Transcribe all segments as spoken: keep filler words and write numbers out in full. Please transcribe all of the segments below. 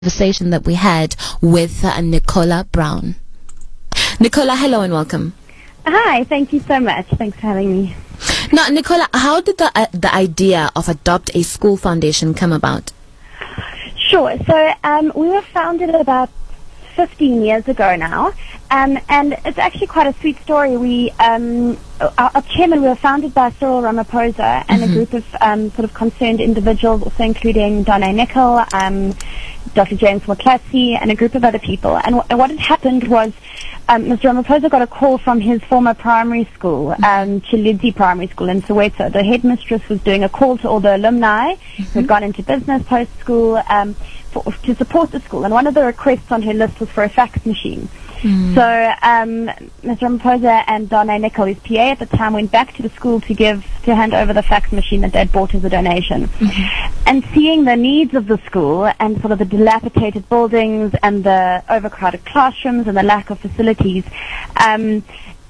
Conversation that we had with uh, Nicola Brown. Nicola, hello and welcome. Hi, thank you so much. Thanks for having me. Now, Nicola, how did the uh, the idea of Adopt a School Foundation come about? Sure. So um, we were founded about fifteen years ago now, um, and it's actually quite a sweet story. We, um, our, our chairman, we were founded by Cyril Ramaphosa and mm-hmm. a group of um, sort of concerned individuals, also including Donna Nickel, um, Doctor James Moklatsi, and a group of other people. And w- what had happened was um, Mister Ramaphosa got a call from his former primary school, um, Chilidzi Primary School in Soweto. The headmistress was doing a call to all the alumni mm-hmm. who had gone into business post-school um, for, to support the school. And one of the requests on her list was for a fax machine. Mm. So um, Mister Ramaphosa and Donna Nickel, his P A at the time, went back to the school to give to hand over the fax machine that they'd bought as a donation. Mm-hmm. And seeing the needs of the school and sort of the dilapidated buildings and the overcrowded classrooms and the lack of facilities, um,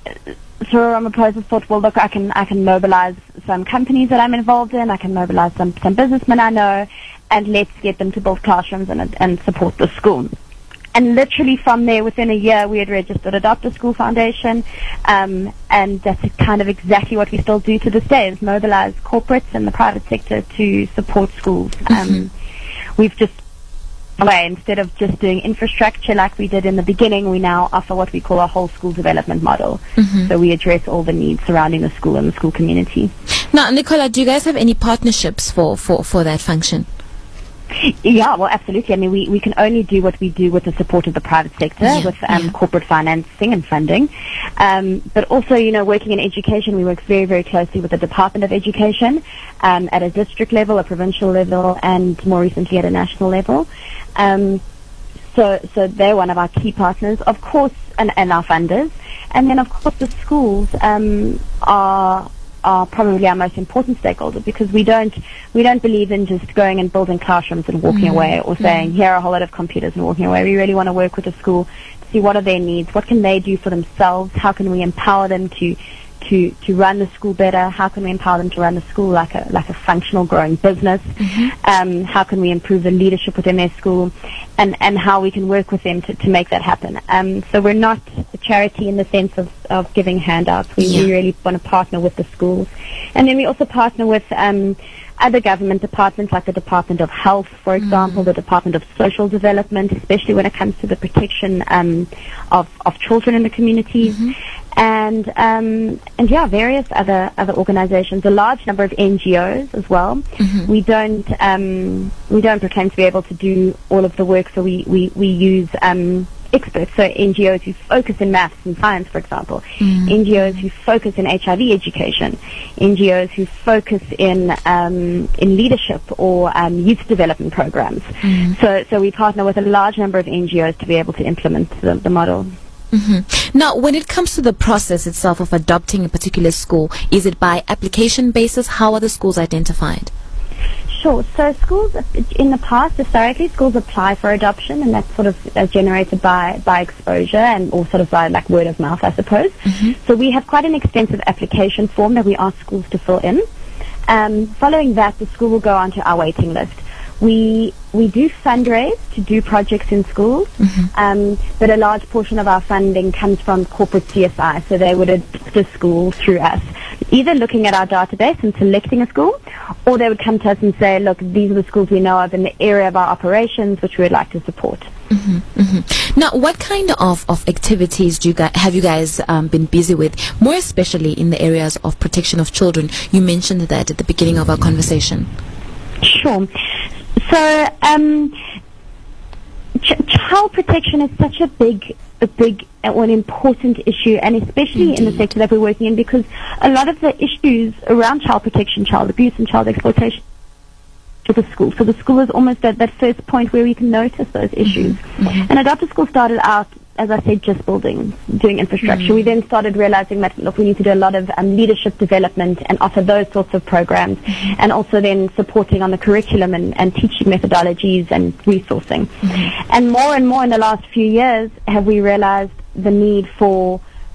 Cyril Ramaphosa thought, well, look, I can I can mobilize some companies that I'm involved in, I can mobilize some some businessmen I know, and let's get them to build classrooms and and support the school. And literally from there, within a year, we had registered Adopt a School Foundation, um, and that's kind of exactly what we still do to this day, is mobilize corporates and the private sector to support schools. Mm-hmm. Um, we've just, way, instead of just doing infrastructure like we did in the beginning, we now offer what we call a whole school development model. Mm-hmm. So we address all the needs surrounding the school and the school community. Now, Nicola, do you guys have any partnerships for, for, for that function? Yeah, well, absolutely. I mean, we, we can only do what we do with the support of the private sector, yeah, with um, yeah. corporate financing and funding. Um, but also, you know, working in education, we work very, very closely with the Department of Education um, at a district level, a provincial level, and more recently at a national level. Um, so, so they're one of our key partners, of course, and, and our funders. And then, of course, the schools um, are... are probably our most important stakeholder, because we don't we don't believe in just going and building classrooms and walking mm-hmm. away, or saying mm-hmm. here are a whole lot of computers and walking away. We really want to work with the school to see what are their needs, what can they do for themselves, how can we empower them to to to run the school better, how can we empower them to run the school like a like a functional growing business, mm-hmm. um, how can we improve the leadership within their school, and and how we can work with them to, to make that happen. Um, so we're not a charity in the sense of, of giving handouts. We, yeah. we really want to partner with the schools, and then we also partner with um, other government departments like the Department of Health, for example, mm. the Department of Social Development, especially when it comes to the protection um, of, of children in the communities, mm-hmm. and um, and yeah, various other other organizations, a large number of N G Os as well. Mm-hmm. We don't um, we don't pretend to be able to do all of the work, so we we we use um, experts, so N G Os who focus in maths and science, for example, mm. N G Os who focus in H I V education, N G Os who focus in um, in leadership or um, youth development programs. Mm. So, so we partner with a large number of N G Os to be able to implement the, the model. Mm-hmm. Now, when it comes to the process itself of adopting a particular school, is it by application basis? How are the schools identified? Sure. So schools, in the past, historically, schools apply for adoption, and that's sort of uh, generated by, by exposure and or sort of by like word of mouth, I suppose. Mm-hmm. So we have quite an extensive application form that we ask schools to fill in. Um, following that, the school will go onto our waiting list. We we do fundraise to do projects in schools, mm-hmm. um, but a large portion of our funding comes from corporate C S I, so they would adopt a school through us, either looking at our database and selecting a school, or they would come to us and say, look, these are the schools we know of in the area of our operations which we would like to support. Mm-hmm, mm-hmm. Now, what kind of, of activities do you guys, have you guys um, been busy with, more especially in the areas of protection of children? You mentioned that at the beginning of our conversation. Sure. So, um, ch- child protection is such a big, a big, or an important issue, and especially Indeed. in the sector that we're working in, because a lot of the issues around child protection, child abuse, and child exploitation to the school. So the school is almost at that first point where we can notice those issues. Mm-hmm. And Adopt a School started out, as I said, just building, doing infrastructure. Mm-hmm. We then started realizing that, look, we need to do a lot of um, leadership development and offer those sorts of programs, mm-hmm. and also then supporting on the curriculum and, and teaching methodologies and resourcing. Mm-hmm. And more and more in the last few years have we realized the need for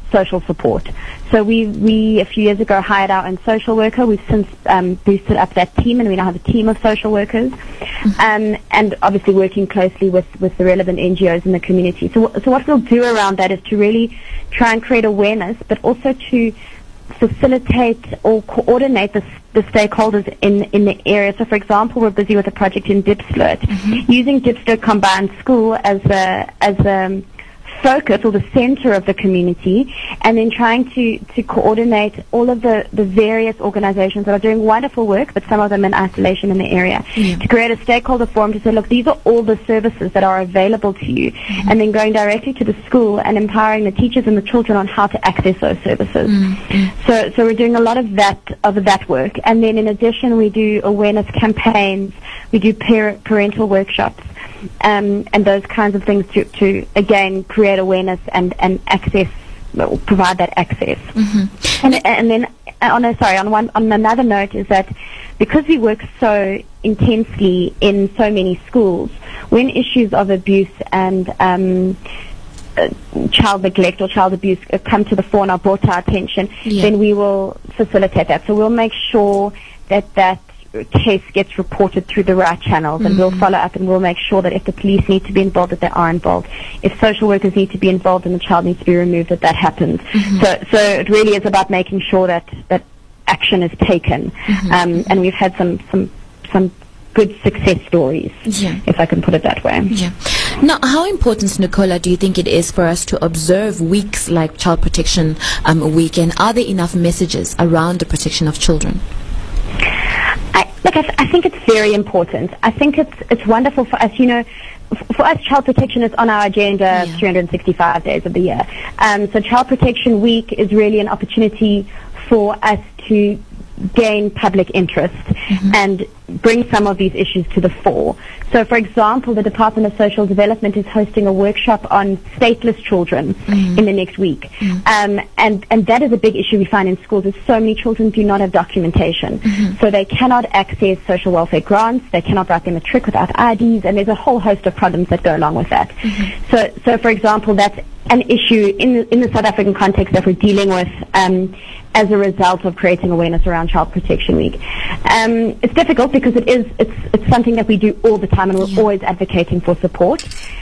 social support. So we, we a few years ago hired our own social worker. We've since um, boosted up that team, and we now have a team of social workers, mm-hmm. um, and obviously working closely with, with the relevant N G Os in the community. So, so what we'll do around that is to really try and create awareness, but also to facilitate or coordinate the, the stakeholders in, in the area. So, for example, we're busy with a project in Diepsloot, mm-hmm. using Diepsloot Combined School as a as a focus or the center of the community, and then trying to, to coordinate all of the, the various organizations that are doing wonderful work, but some of them in isolation in the area, yeah. to create a stakeholder forum to say, look, these are all the services that are available to you, mm-hmm. and then going directly to the school and empowering the teachers and the children on how to access those services. Mm-hmm. So, so we're doing a lot of that, of that work. And then in addition, we do awareness campaigns, we do par- parental workshops, Um, and those kinds of things to, to again create awareness and, and access, well, provide that access. Mm-hmm. And, and then on a, sorry on one on another note is that because we work so intensely in so many schools, when issues of abuse and um, uh, child neglect or child abuse uh, come to the fore and are brought to our attention, yeah. then we will facilitate that. So we'll make sure that that case gets reported through the right channels, and mm-hmm. we'll follow up and we'll make sure that if the police need to be involved, that they are involved. If social workers need to be involved and the child needs to be removed, that that happens. Mm-hmm. So, so it really is about making sure that, that action is taken. Mm-hmm. Um, and we've had some, some, some good success stories, yeah. if I can put it that way. Yeah. Now, how important, Nicola, do you think it is for us to observe weeks like Child Protection um, Week, and are there enough messages around the protection of children? I, look, I, th- I think it's very important. I think it's it's wonderful for us. You know, f- for us, child protection is on our agenda yeah. three hundred sixty-five days of the year. Um, so Child Protection Week is really an opportunity for us to gain public interest mm-hmm. and bring some of these issues to the fore. So, for example, the Department of Social Development is hosting a workshop on stateless children mm-hmm. in the next week. Mm-hmm. Um, and, and that is a big issue we find in schools, is so many children do not have documentation. Mm-hmm. So they cannot access social welfare grants, they cannot write their matric without I Ds, and there's a whole host of problems that go along with that. Mm-hmm. So, so, for example, that's an issue in the, in the South African context that we're dealing with um, as a result of creating awareness around Child Protection Week. Um, it's difficult because it is it's it's something that we do all the time, and we're yeah. always advocating for support.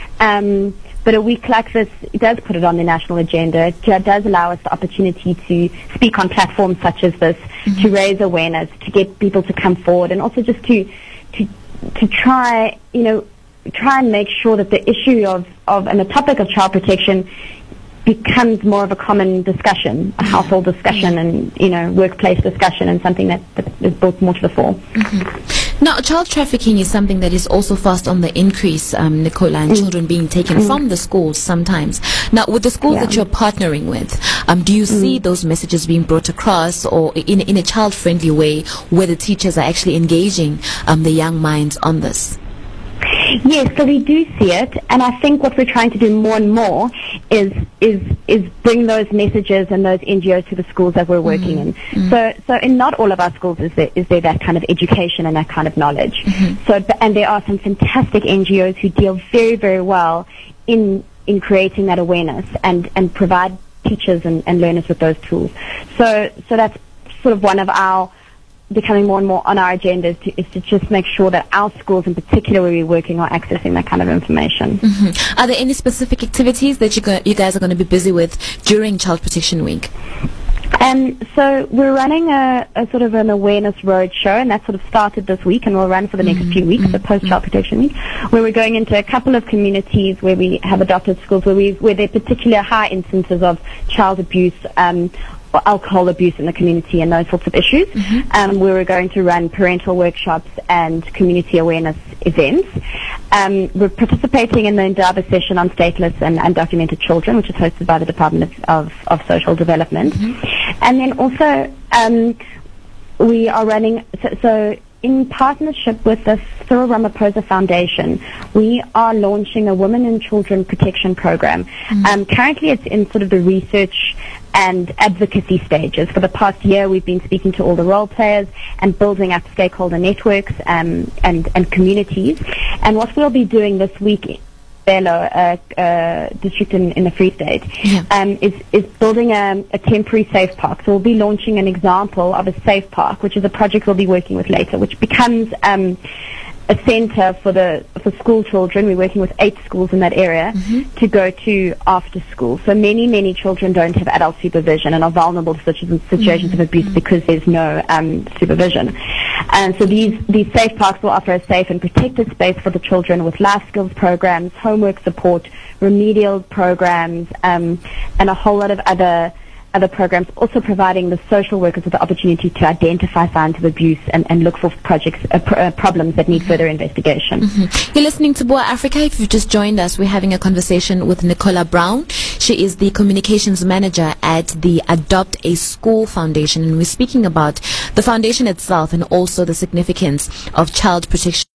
Um, but a week like this, it does put it on the national agenda. It does allow us the opportunity to speak on platforms such as this, mm-hmm. to raise awareness, to get people to come forward, and also just to to to try, you know, try and make sure that the issue of, of and the topic of child protection becomes more of a common discussion, a household discussion, and, you know, workplace discussion, and something that, that is brought more to the fore. Mm-hmm. Now, child trafficking is something that is also fast on the increase, um, Nicola, and mm. children being taken mm. from the schools sometimes. Now, with the schools yeah. that you're partnering with, um, do you mm. see those messages being brought across, or in, in a child-friendly way, where the teachers are actually engaging um, the young minds on this? Yes, so we do see it, and I think what we're trying to do more and more is is is bring those messages and those N G Os to the schools that we're working mm-hmm. in. Mm-hmm. So, so in not all of our schools is there is there that kind of education and that kind of knowledge. Mm-hmm. So, and there are some fantastic N G Os who deal very, very well in in creating that awareness and and provide teachers and, and learners with those tools. So, so that's sort of one of our becoming more and more on our agenda is to, is to just make sure that our schools in particular where we're working are accessing that kind of information. Mm-hmm. Are there any specific activities that you, go, you guys are going to be busy with during Child Protection Week? Um, so we're running a, a sort of an awareness road show, and that sort of started this week and will run for the next mm-hmm. few weeks, so post-Child Protection Week, where we're going into a couple of communities where we have adopted schools where we where there are particular high instances of child abuse, um, or alcohol abuse in the community and those sorts of issues, mm-hmm. um, where we're going to run parental workshops and community awareness events. Um, we're participating in the Indaba session on stateless and undocumented children, which is hosted by the Department of, of, of Social Development. Mm-hmm. And then also um, we are running, so, so in partnership with the Cyril Ramaphosa Foundation, we are launching a Women and Children Protection Program. Mm-hmm. Um, currently it's in sort of the research and advocacy stages. For the past year, we've been speaking to all the role players and building up stakeholder networks um, and, and communities. And what we'll be doing this week Belo, a uh, uh, district in, in the Free State, yeah. um, is, is building a, a temporary safe park. So we'll be launching an example of a safe park, which is a project we'll be working with later, which becomes um, a centre for the for school children. We're working with eight schools in that area mm-hmm. to go to after school. So many, many children don't have adult supervision and are vulnerable to such situations mm-hmm. of abuse because there's no um, supervision. And so these, these safe parks will offer a safe and protected space for the children with life skills programs, homework support, remedial programs, um, and a whole lot of other other programs, also providing the social workers with the opportunity to identify signs of abuse and, and look for projects, uh, pr- uh, problems that need mm-hmm. further investigation. Mm-hmm. You're listening to Boa Africa. If you've just joined us, we're having a conversation with Nicola Brown. She is the communications manager at the Adopt a School Foundation, and we're speaking about the foundation itself and also the significance of child protection.